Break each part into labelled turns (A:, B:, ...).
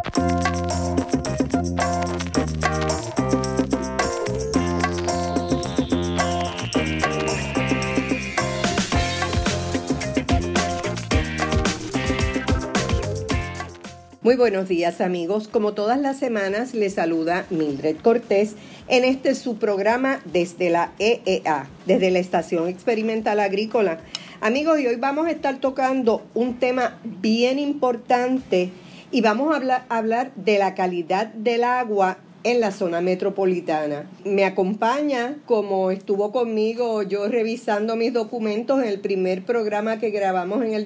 A: Muy buenos días, amigos. Como todas las semanas, les saluda Mildred Cortés en su programa desde la EEA, desde la Estación Experimental Agrícola. Amigos, y hoy vamos a estar tocando un tema bien importante y vamos a hablar de la calidad del agua en la zona metropolitana. Me acompaña, como estuvo conmigo yo revisando mis documentos en el primer programa que grabamos en el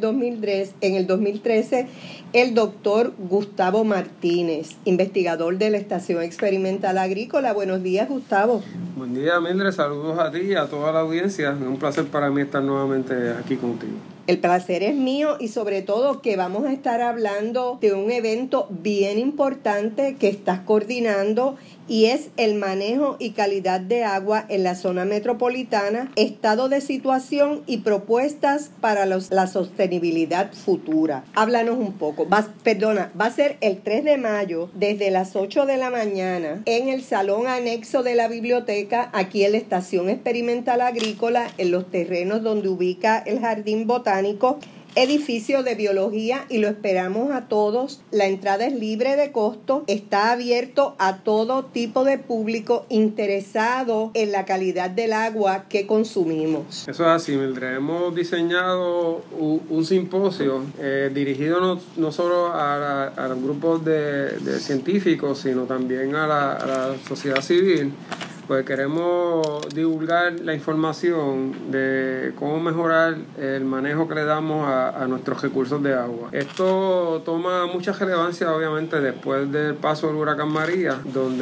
A: 2013, el doctor Gustavo Martínez, investigador de la Estación Experimental Agrícola. Buenos días, Gustavo.
B: Buen día, Mildred. Saludos a ti y a toda la audiencia. Es un placer para mí estar nuevamente aquí contigo.
A: El placer es mío y sobre todo que vamos a estar hablando de un evento bien importante que estás coordinando y es el manejo y calidad de agua en la zona metropolitana, estado de situación y propuestas para la sostenibilidad futura. Háblanos un poco. Va a ser el 3 de mayo desde las 8 de la mañana en el salón anexo de la biblioteca, aquí en la Estación Experimental Agrícola, en los terrenos donde ubica el Jardín Botánico, edificio de biología, y lo esperamos a todos. La entrada es libre de costo, está abierto a todo tipo de público interesado en la calidad del agua que consumimos.
B: Eso es así, Mildred. Hemos diseñado un simposio dirigido no solo a los grupos de científicos, sino también a la sociedad civil. Pues queremos divulgar la información de cómo mejorar el manejo que le damos a nuestros recursos de agua. Esto toma mucha relevancia, obviamente, después del paso del huracán María,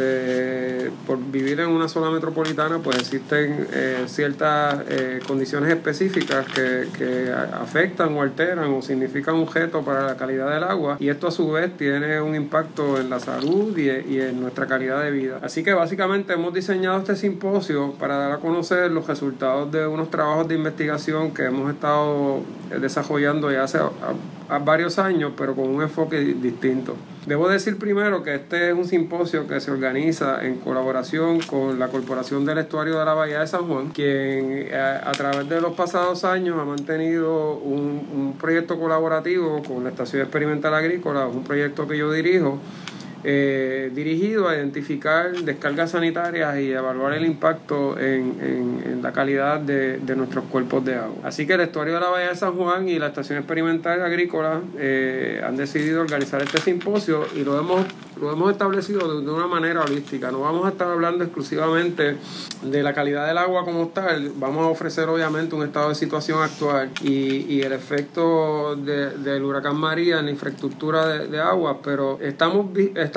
B: donde por vivir en una zona metropolitana pues existen ciertas condiciones específicas que afectan o alteran o significan un reto para la calidad del agua, y esto a su vez tiene un impacto en la salud y en nuestra calidad de vida. Así que básicamente hemos diseñado este simposio para dar a conocer los resultados de unos trabajos de investigación que hemos estado desarrollando ya hace varios años, pero con un enfoque distinto. Debo decir primero que este es un simposio que se organiza en colaboración con la Corporación del Estuario de la Bahía de San Juan, quien a través de los pasados años ha mantenido un proyecto colaborativo con la Estación Experimental Agrícola, un proyecto que yo dirijo, dirigido a identificar descargas sanitarias y evaluar el impacto en la calidad de nuestros cuerpos de agua. Así que el Estuario de la Bahía de San Juan y la Estación Experimental Agrícola han decidido organizar este simposio y lo hemos establecido de una manera holística. No vamos a estar hablando exclusivamente de la calidad del agua como tal. Vamos a ofrecer obviamente un estado de situación actual y el efecto del huracán María en la infraestructura de agua, pero estamos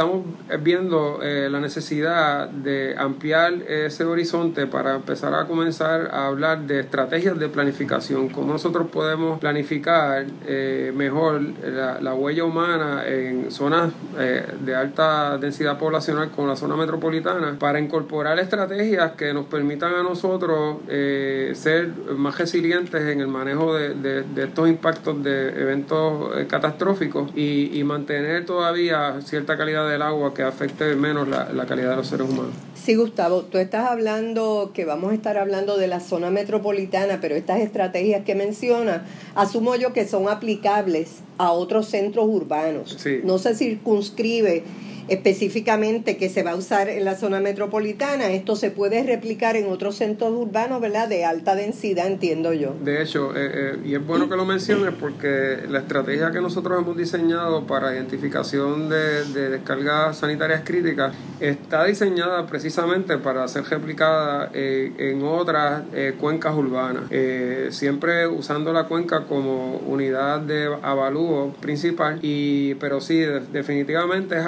B: viendo la necesidad de ampliar ese horizonte para empezar a comenzar a hablar de estrategias de planificación, cómo nosotros podemos planificar mejor la huella humana en zonas de alta densidad poblacional como la zona metropolitana, para incorporar estrategias que nos permitan a nosotros ser más resilientes en el manejo de estos impactos de eventos catastróficos y mantener todavía cierta calidad del agua que afecte menos la calidad de los seres humanos.
A: Sí, Gustavo, tú estás hablando que vamos a estar hablando de la zona metropolitana, pero estas estrategias que mencionas, asumo yo que son aplicables a otros centros urbanos.
B: Sí.
A: No se circunscribe específicamente que se va a usar en la zona metropolitana. Esto se puede replicar en otros centros urbanos, ¿verdad?, de alta densidad, entiendo yo.
B: De hecho, y es bueno que lo menciones porque la estrategia que nosotros hemos diseñado para identificación de descargas sanitarias críticas está diseñada precisamente para ser replicada en otras cuencas urbanas, siempre usando la cuenca como unidad de avalúo principal, pero sí, definitivamente es algo que nosotros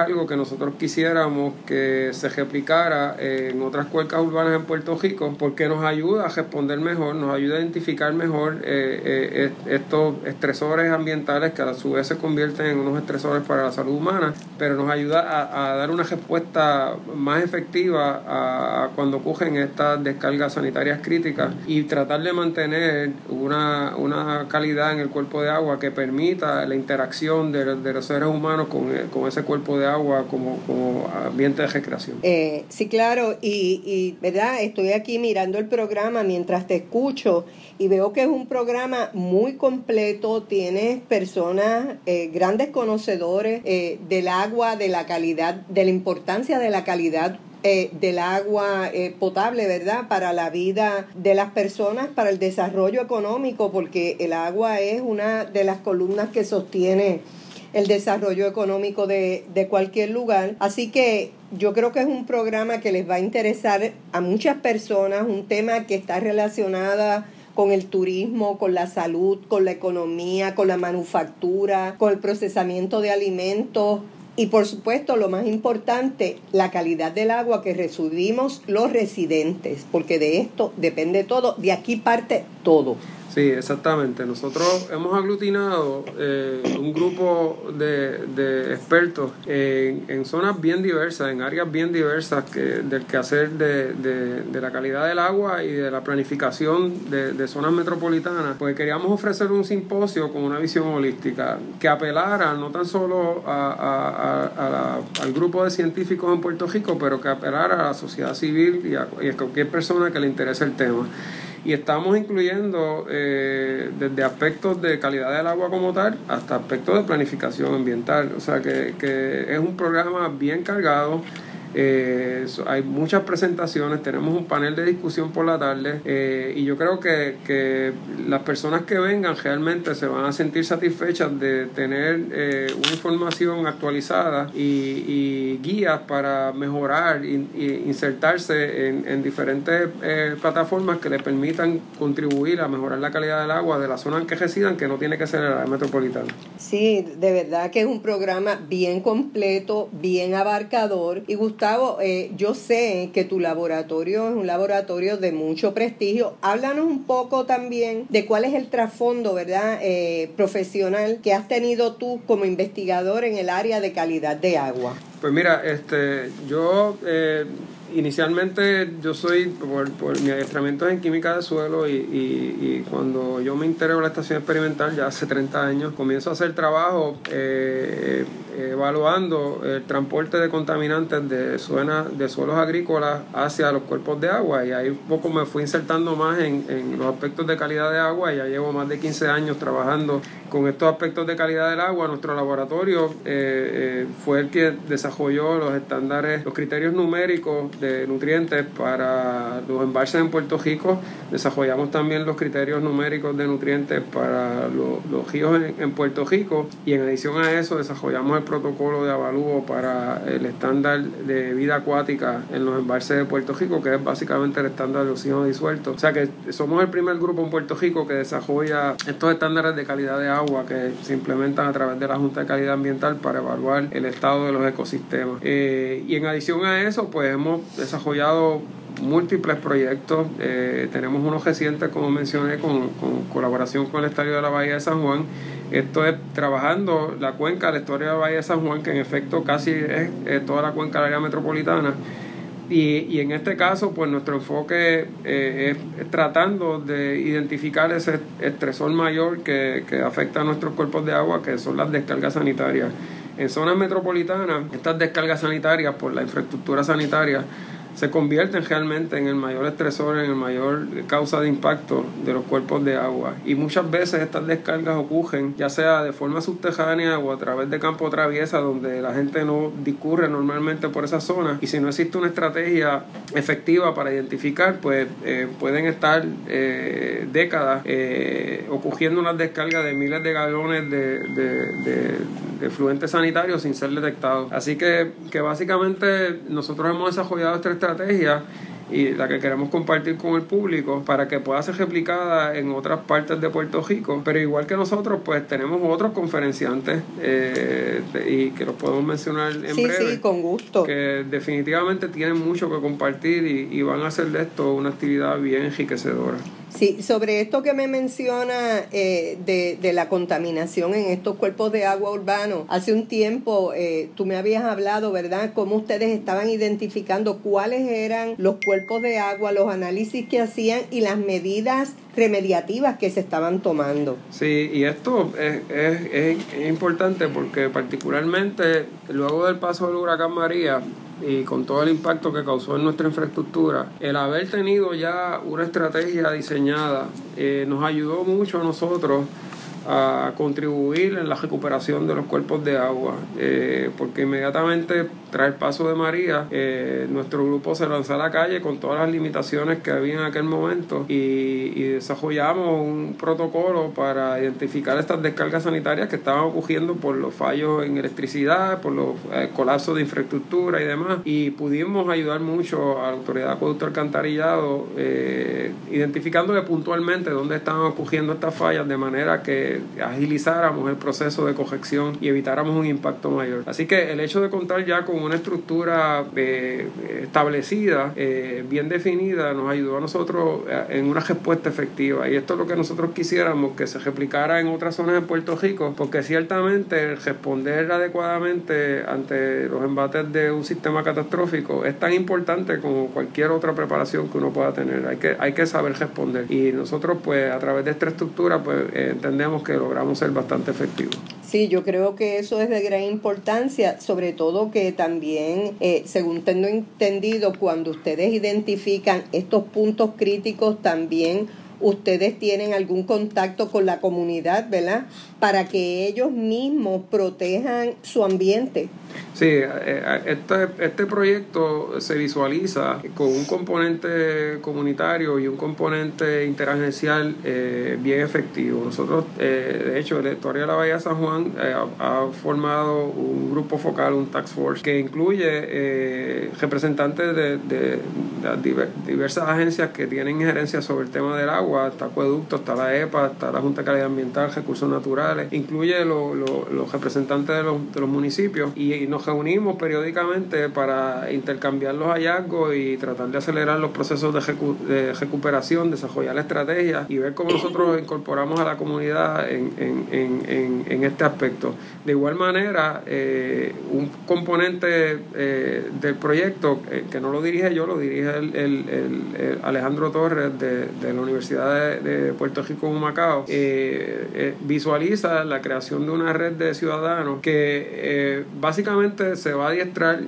B: nosotros quisiéramos que se replicara en otras cuencas urbanas en Puerto Rico, porque nos ayuda a responder mejor, nos ayuda a identificar mejor estos estresores ambientales que a su vez se convierten en unos estresores para la salud humana, pero nos ayuda a dar una respuesta más efectiva a cuando ocurren estas descargas sanitarias críticas y tratar de mantener una calidad en el cuerpo de agua que permita la interacción de los seres humanos con ese cuerpo de agua como ambiente de recreación.
A: Sí, claro, y verdad, estoy aquí mirando el programa mientras te escucho y veo que es un programa muy completo, tienes personas, grandes conocedores del agua, de la calidad, de la importancia de la calidad del agua potable, ¿verdad? Para la vida de las personas, para el desarrollo económico, porque el agua es una de las columnas que sostiene el desarrollo económico de cualquier lugar. Así que yo creo que es un programa que les va a interesar a muchas personas, un tema que está relacionado con el turismo, con la salud, con la economía, con la manufactura, con el procesamiento de alimentos y, por supuesto, lo más importante, la calidad del agua que recibimos los residentes, porque de esto depende todo, de aquí parte todo.
B: Sí, exactamente. Nosotros hemos aglutinado un grupo de expertos en zonas bien diversas, en áreas bien diversas del quehacer de la calidad del agua y de la planificación de zonas metropolitanas, porque queríamos ofrecer un simposio con una visión holística que apelara no tan solo al grupo de científicos en Puerto Rico, pero que apelara a la sociedad civil y a cualquier persona que le interese el tema. Y estamos incluyendo desde aspectos de calidad del agua como tal hasta aspectos de planificación ambiental. O sea que es un programa bien cargado. Hay muchas presentaciones, tenemos un panel de discusión por la tarde y yo creo que las personas que vengan realmente se van a sentir satisfechas de tener una información actualizada y guías para mejorar e insertarse en diferentes plataformas que les permitan contribuir a mejorar la calidad del agua de la zona en que residan, que no tiene que ser el área metropolitana.
A: Sí, de verdad que es un programa bien completo, bien abarcador. Y Gustavo, yo sé que tu laboratorio es un laboratorio de mucho prestigio. Háblanos un poco también de cuál es el trasfondo, ¿verdad?, profesional que has tenido tú como investigador en el área de calidad de agua.
B: Pues mira, yo inicialmente yo soy por mi adiestramiento en química de suelo y cuando yo me integré en la estación experimental ya hace 30 años, comienzo a hacer trabajo evaluando el transporte de contaminantes de suelos agrícolas hacia los cuerpos de agua, y ahí un poco me fui insertando más en los aspectos de calidad de agua. Ya llevo más de 15 años trabajando con estos aspectos de calidad del agua. Nuestro laboratorio fue el que desarrolló los estándares, los criterios numéricos de nutrientes para los embalses en Puerto Rico. Desarrollamos también los criterios numéricos de nutrientes para los ríos en Puerto Rico, y en adición a eso desarrollamos el protocolo de avalúo para el estándar de vida acuática en los embalses de Puerto Rico, que es básicamente el estándar de oxígeno disuelto. O sea que somos el primer grupo en Puerto Rico que desarrolla estos estándares de calidad de agua que se implementan a través de la Junta de Calidad Ambiental para evaluar el estado de los ecosistemas. Y en adición a eso, pues hemos desarrollado múltiples proyectos. Tenemos unos recientes, como mencioné, con colaboración con el Estadio de la Bahía de San Juan. Esto es trabajando la cuenca del Estadio de la Bahía de San Juan, que en efecto casi es toda la cuenca del área metropolitana. Y en este caso, pues nuestro enfoque es tratando de identificar ese estresor mayor que afecta a nuestros cuerpos de agua, que son las descargas sanitarias. En zonas metropolitanas, estas descargas sanitarias, por la infraestructura sanitaria, se convierten realmente en el mayor estresor, en el mayor causa de impacto de los cuerpos de agua. Y muchas veces estas descargas ocurren ya sea de forma subterránea o a través de campo traviesa, donde la gente no discurre normalmente por esa zona. Y si no existe una estrategia efectiva para identificar, pues pueden estar décadas ocurriendo unas descargas de miles de galones de fluentes sanitarios sin ser detectados. Así que básicamente nosotros hemos desarrollado esta estrategia y la que queremos compartir con el público para que pueda ser replicada en otras partes de Puerto Rico. Pero igual que nosotros, pues tenemos otros conferenciantes y que los podemos mencionar en breve.
A: Sí, con gusto.
B: Que definitivamente tienen mucho que compartir y van a hacer de esto una actividad bien enriquecedora.
A: Sí, sobre esto que me menciona de la contaminación en estos cuerpos de agua urbanos, hace un tiempo tú me habías hablado, ¿verdad?, cómo ustedes estaban identificando cuáles eran los cuerpos de agua, los análisis que hacían y las medidas remediativas que se estaban tomando.
B: Sí, y esto es importante porque particularmente luego del paso del huracán María y con todo el impacto que causó en nuestra infraestructura, el haber tenido ya una estrategia diseñada nos ayudó mucho a nosotros a contribuir en la recuperación de los cuerpos de agua, porque inmediatamente tras el paso de María nuestro grupo se lanzó a la calle con todas las limitaciones que había en aquel momento y desarrollamos un protocolo para identificar estas descargas sanitarias que estaban ocurriendo por los fallos en electricidad, por los colapsos de infraestructura y demás, y pudimos ayudar mucho a la Autoridad de Acueducto y Alcantarillado identificándole puntualmente dónde estaban ocurriendo estas fallas de manera que agilizáramos el proceso de corrección y evitáramos un impacto mayor. Así que el hecho de contar ya con una estructura establecida, bien definida, nos ayudó a nosotros en una respuesta efectiva, y esto es lo que nosotros quisiéramos que se replicara en otras zonas de Puerto Rico, porque ciertamente el responder adecuadamente ante los embates de un sistema catastrófico es tan importante como cualquier otra preparación que uno pueda tener. Hay que saber responder, y nosotros pues a través de esta estructura pues entendemos que logramos ser bastante efectivos.
A: Sí, yo creo que eso es de gran importancia, sobre todo que también, según tengo entendido, cuando ustedes identifican estos puntos críticos, también ustedes tienen algún contacto con la comunidad, ¿verdad?, para que ellos mismos protejan su ambiente.
B: Sí, este proyecto se visualiza con un componente comunitario y un componente interagencial bien efectivo. Nosotros, de hecho, la Historia de la Bahía de San Juan ha formado un grupo focal, un task force, que incluye representantes de diversas agencias que tienen injerencia sobre el tema del agua. Está Acueducto, está la EPA, está la Junta de Calidad Ambiental, Recursos Naturales, incluye los representantes de los municipios, y nos reunimos periódicamente para intercambiar los hallazgos y tratar de acelerar los procesos de recuperación, desarrollar estrategias y ver cómo nosotros incorporamos a la comunidad en este aspecto. De igual manera, un componente del proyecto, que no lo dirige yo, lo dirige el Alejandro Torres de la Universidad de Puerto Rico en Humacao, visualiza la creación de una red de ciudadanos que básicamente se va a adiestrar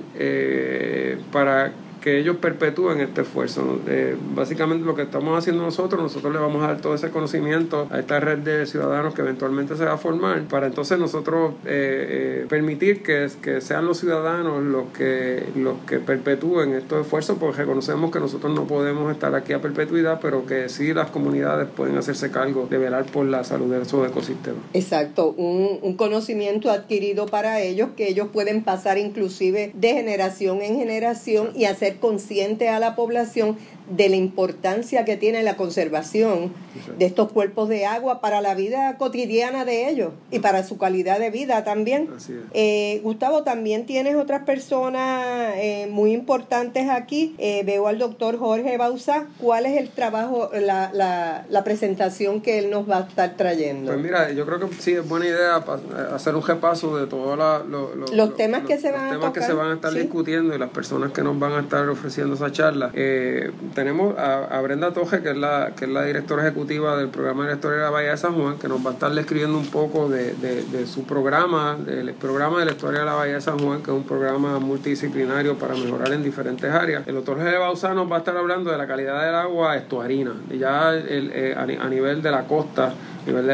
B: para que ellos perpetúen este esfuerzo, ¿no? Básicamente lo que estamos haciendo nosotros le vamos a dar todo ese conocimiento a esta red de ciudadanos que eventualmente se va a formar, para entonces nosotros permitir que sean los ciudadanos los que perpetúen estos esfuerzos, porque reconocemos que nosotros no podemos estar aquí a perpetuidad, pero que sí las comunidades pueden hacerse cargo de velar por la salud de esos ecosistemas.
A: Exacto, un conocimiento adquirido para ellos, que ellos pueden pasar inclusive de generación en generación y hacer consciente a la población de la importancia que tiene la conservación de estos cuerpos de agua para la vida cotidiana de ellos y para su calidad de vida también.
B: Así es.
A: Gustavo, también tienes otras personas muy importantes aquí. Veo al doctor Jorge Bauzá. ¿Cuál es el trabajo, la presentación que él nos va a estar trayendo?
B: Pues mira, yo creo que sí es buena idea hacer un repaso de todos
A: los temas que se van a tocar,
B: que se van a estar discutiendo y las personas que nos van a estar ofreciendo esa charla. Tenemos a Brenda Toje, que es la directora ejecutiva del programa de la Historia de la Bahía de San Juan, que nos va a estar describiendo un poco de su programa, del programa de la Historia de la Bahía de San Juan, que es un programa multidisciplinario para mejorar en diferentes áreas. El doctor Jorge Bauzá nos va a estar hablando de la calidad del agua estuarina, ya a nivel de la costa a nivel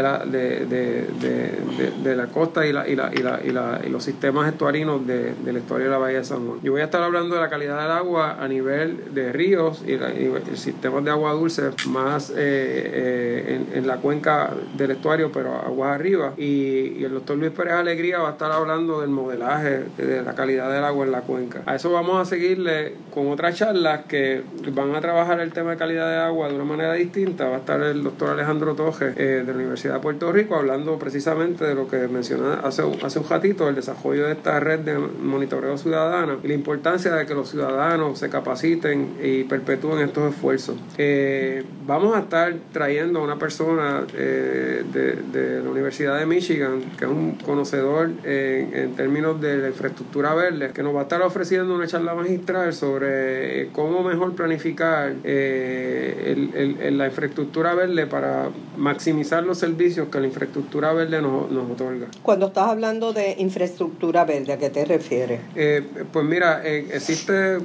B: de la costa y los sistemas estuarinos del estuario de la Bahía de San Juan. Yo voy a estar hablando de la calidad del agua a nivel de ríos y sistemas de agua dulce más en la cuenca del estuario, pero aguas arriba. Y el doctor Luis Pérez Alegría va a estar hablando del modelaje de la calidad del agua en la cuenca. A eso vamos a seguirle con otras charlas que van a trabajar el tema de calidad de agua de una manera distinta. Va a estar el doctor Alejandro Toje de la Universidad de Puerto Rico hablando precisamente de lo que mencioné hace un ratito, el desarrollo de esta red de monitoreo ciudadana y la importancia de que los ciudadanos se capaciten y perpetúen estos esfuerzos. Vamos a estar trayendo a una persona de la Universidad de Michigan, que es un conocedor en términos de la infraestructura verde, que nos va a estar ofreciendo una charla magistral sobre cómo mejor planificar la infraestructura verde para maximizar los servicios que la infraestructura verde nos otorga.
A: Cuando estás hablando de infraestructura verde, ¿a qué te refieres?
B: Pues mira, existe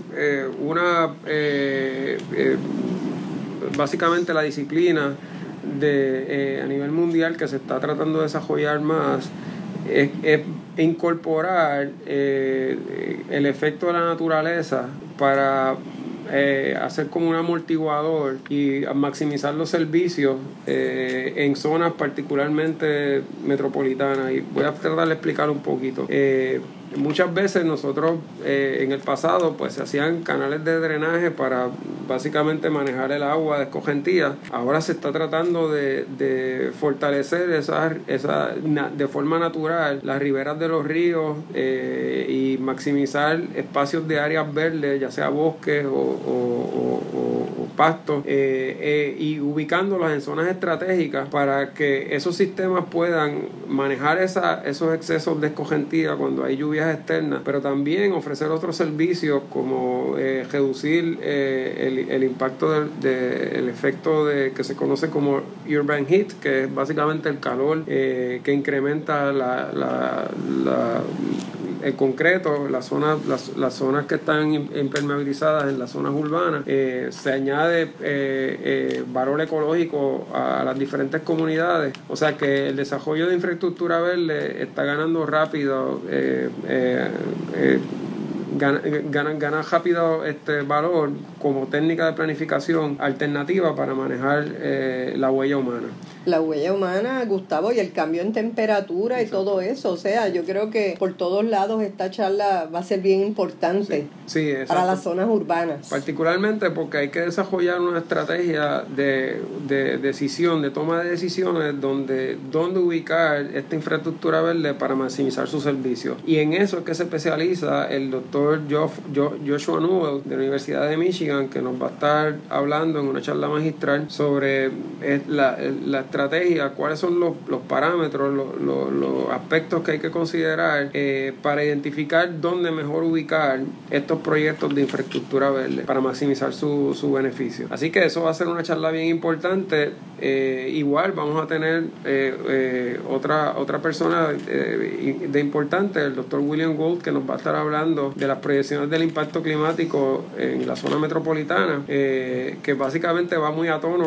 B: básicamente la disciplina a nivel mundial que se está tratando de desarrollar más es incorporar el efecto de la naturaleza para hacer como un amortiguador y maximizar los servicios en zonas particularmente metropolitanas, y voy a tratar de explicar un poquito. Muchas veces nosotros en el pasado pues se hacían canales de drenaje para básicamente manejar el agua de escogentía. Ahora se está tratando de fortalecer de forma natural las riberas de los ríos y maximizar espacios de áreas verdes, ya sea bosques o pastos, y ubicándolas en zonas estratégicas para que esos sistemas puedan manejar esos excesos de escogentía cuando hay lluvias externas, pero también ofrecer otros servicios como reducir el impacto del efecto que se conoce como urban heat, que es básicamente el calor que incrementa el concreto, las zonas que están impermeabilizadas en las zonas urbanas. Se añade valor ecológico a las diferentes comunidades, o sea que el desarrollo de infraestructura verde está ganando rápido, gana rápido valor como técnica de planificación alternativa para manejar la huella humana.
A: La huella humana, Gustavo, y el cambio en temperatura. Exacto. Y todo eso, o sea, yo creo que por todos lados esta charla va a ser bien importante para las zonas urbanas.
B: Particularmente porque hay que desarrollar una estrategia de decisión, de toma de decisiones, donde ubicar esta infraestructura verde para maximizar sus servicios. Y en eso es que se especializa el doctor Joshua Newell de la Universidad de Michigan, que nos va a estar hablando en una charla magistral sobre la estrategia, cuáles son los parámetros, los aspectos que hay que considerar para identificar dónde mejor ubicar estos proyectos de infraestructura verde para maximizar su beneficio. Así que eso va a ser una charla bien importante. Igual vamos a tener otra persona de importante, el doctor William Gould, que nos va a estar hablando de las proyecciones del impacto climático en la zona metropolitana, que básicamente va muy a tono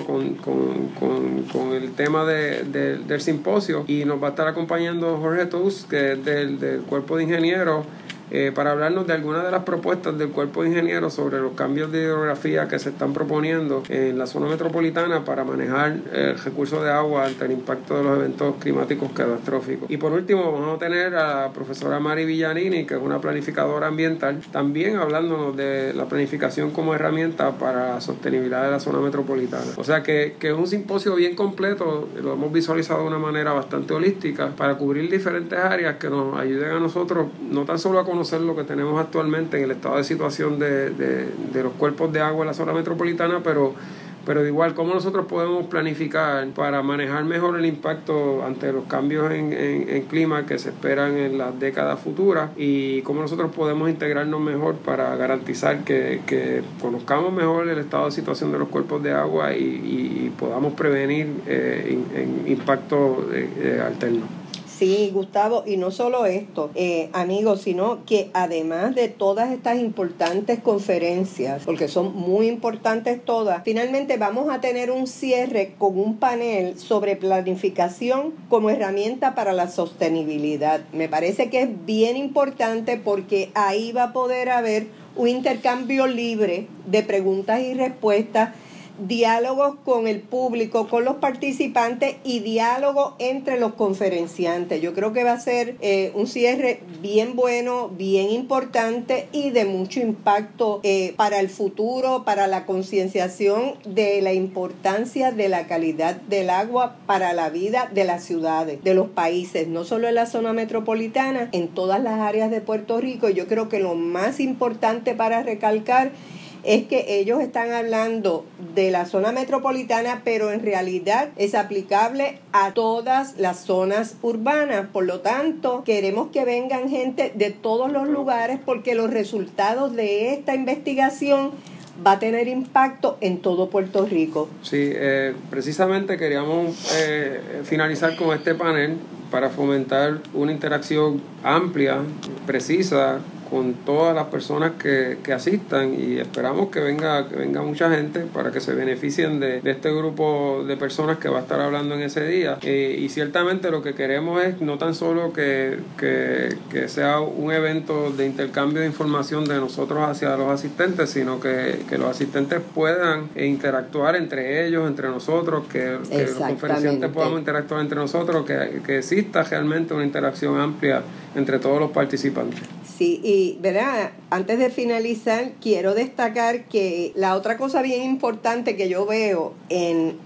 B: con el tema del simposio, y nos va a estar acompañando Jorge Tous, que es del cuerpo de ingenieros, para hablarnos de algunas de las propuestas del cuerpo de ingenieros sobre los cambios de hidrografía que se están proponiendo en la zona metropolitana para manejar el recurso de agua ante el impacto de los eventos climáticos catastróficos. Y por último vamos a tener a la profesora Mari Villanini, que es una planificadora ambiental, también hablándonos de la planificación como herramienta para la sostenibilidad de la zona metropolitana. O sea que es un simposio bien completo, lo hemos visualizado de una manera bastante holística para cubrir diferentes áreas que nos ayuden a nosotros no tan solo a conocer lo que tenemos actualmente en el estado de situación de los cuerpos de agua en la zona metropolitana, pero de igual cómo nosotros podemos planificar para manejar mejor el impacto ante los cambios en clima que se esperan en las décadas futuras, y cómo nosotros podemos integrarnos mejor para garantizar que conozcamos mejor el estado de situación de los cuerpos de agua y podamos prevenir impactos alternos.
A: Sí, Gustavo, y no solo esto, amigos, sino que además de todas estas importantes conferencias, porque son muy importantes todas, finalmente vamos a tener un cierre con un panel sobre planificación como herramienta para la sostenibilidad. Me parece que es bien importante porque ahí va a poder haber un intercambio libre de preguntas y respuestas, diálogos con el público, con los participantes y diálogo entre los conferenciantes. Yo creo que va a ser un cierre bien bueno, bien importante y de mucho impacto para el futuro, para la concienciación de la importancia de la calidad del agua para la vida de las ciudades, de los países, no solo en la zona metropolitana, en todas las áreas de Puerto Rico. Yo creo que lo más importante para recalcar es que ellos están hablando de la zona metropolitana, pero en realidad es aplicable a todas las zonas urbanas. Por lo tanto, queremos que vengan gente de todos los lugares porque los resultados de esta investigación va a tener impacto en todo Puerto Rico.
B: Sí, precisamente queríamos finalizar con este panel para fomentar una interacción amplia, precisa, con todas las personas que asistan, y esperamos que venga mucha gente para que se beneficien de este grupo de personas que va a estar hablando en ese día. Y ciertamente lo que queremos es no tan solo que sea un evento de intercambio de información de nosotros hacia los asistentes, sino que los asistentes puedan interactuar entre ellos, entre nosotros, que los conferenciantes podamos interactuar entre nosotros, que exista realmente una interacción amplia entre todos los participantes.
A: Sí, y ¿verdad? Antes de finalizar, quiero destacar que la otra cosa bien importante que yo veo en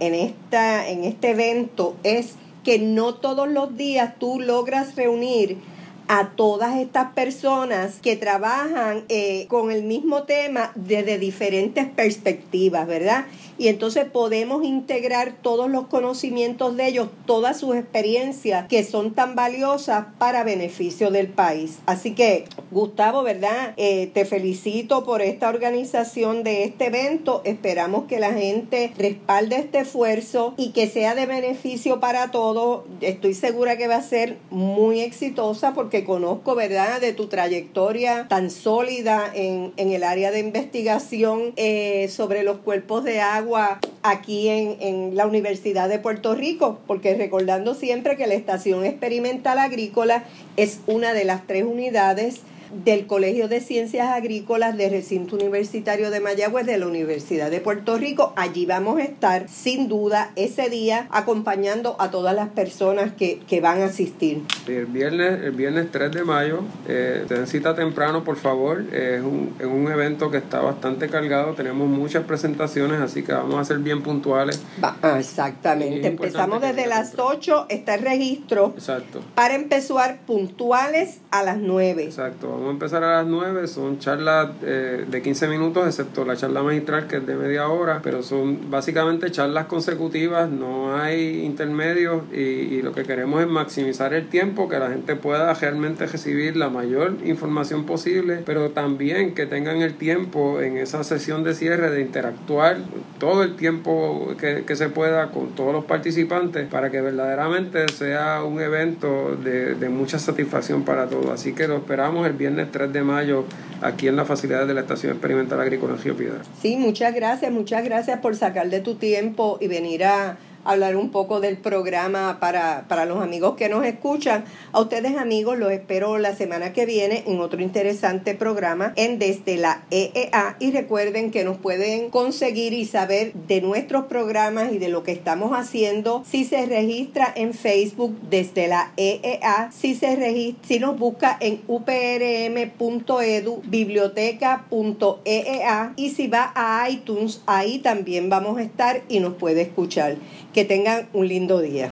A: este evento es que no todos los días tú logras reunir a todas estas personas que trabajan con el mismo tema desde diferentes perspectivas, ¿verdad? Y entonces podemos integrar todos los conocimientos de ellos, todas sus experiencias que son tan valiosas para beneficio del país. Así que, Gustavo, ¿verdad? Te felicito por esta organización de este evento. Esperamos que la gente respalde este esfuerzo y que sea de beneficio para todos. Estoy segura que va a ser muy exitosa porque conozco, ¿verdad?, de tu trayectoria tan sólida en el área de investigación sobre los cuerpos de agua aquí en la Universidad de Puerto Rico, porque recordando siempre que la Estación Experimental Agrícola es una de las 3 unidades del Colegio de Ciencias Agrícolas del Recinto Universitario de Mayagüez de la Universidad de Puerto Rico. Allí vamos a estar sin duda ese día acompañando a todas las personas que van a asistir.
B: El viernes 3 de mayo, ten cita temprano, por favor. Es un evento que está bastante cargado, tenemos muchas presentaciones, así que vamos a ser bien puntuales.
A: Exactamente, empezamos desde las 8, está el registro.
B: Exacto.
A: Para empezar puntuales a las 9.
B: Exacto. Vamos a empezar a las 9, son charlas de 15 minutos, excepto la charla magistral que es de media hora, pero son básicamente charlas consecutivas, no hay intermedios y lo que queremos es maximizar el tiempo, que la gente pueda realmente recibir la mayor información posible, pero también que tengan el tiempo en esa sesión de cierre de interactuar todo el tiempo que se pueda con todos los participantes para que verdaderamente sea un evento de mucha satisfacción para todos. Así que lo esperamos el viernes 3 de mayo aquí en las facilidades de la Estación Experimental Agrícola en Río Piedras.
A: Sí, muchas gracias por sacar de tu tiempo y venir a hablar un poco del programa para los amigos que nos escuchan. A ustedes, amigos, los espero la semana que viene en otro interesante programa en Desde la EEA, y recuerden que nos pueden conseguir y saber de nuestros programas y de lo que estamos haciendo si se registra en Facebook Desde la EEA, si nos busca en uprm.edu, biblioteca.eea, y si va a iTunes, ahí también vamos a estar y nos puede escuchar. Que tengan un lindo día.